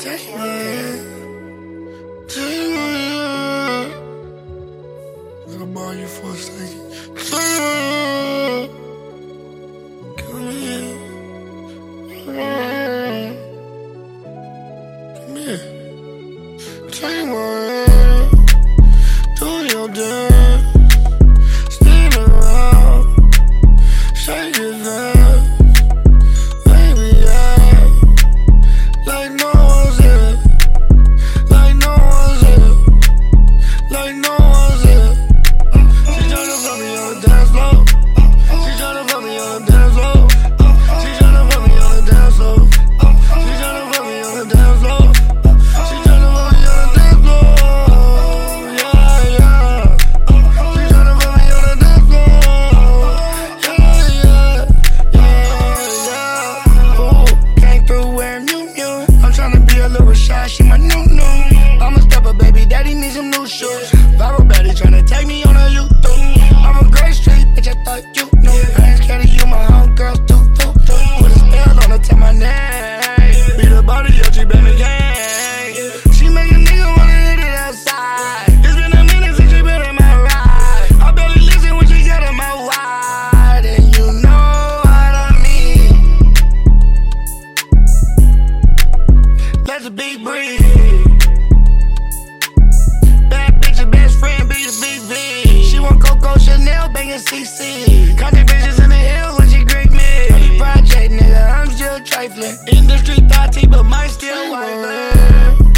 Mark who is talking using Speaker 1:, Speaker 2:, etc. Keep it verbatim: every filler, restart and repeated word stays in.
Speaker 1: Take my hand. Take my hand. I'll borrow you for a second. Take my hand. Come here. Come here. Take my hand. Do your dance. Spin around. Shake it down. Baby, yeah. Like no one's here. Like no one's here. Like no one's here. She tryna put me on the dance floor. She tryna put me on the dance floor. She tryna put me on the dance floor. She tryna put me on the dance floor. She tryna put me on the dance floor. Yeah, yeah. She tryna put me on the dance floor. Yeah, yeah. Yeah, yeah. Ooh, came through wearing Miu Miu. I'm tryna be a little shy, she my new new. I'm a stepper, baby, daddy needs some new shoes. Viral baddie tryna take me on a YouTube. I'm a great street, bitch, I thought you knew. I ain't scared of you, my homegirls too, too, too. Put a spell on her, tell my name. Beat her body up, she been the gang. She make a nigga wanna hit it outside. It's been a minute since she been in my ride. I barely listen when she get in my wide. And you know what I mean. Let the beat breathe. Bad bitch, your best friend, be the B V. She want Coco Chanel, banging C C. Content bitches in the hills when she greet me. Pretty project, nigga, I'm still trifling. Industry thought T, but mine still wifing.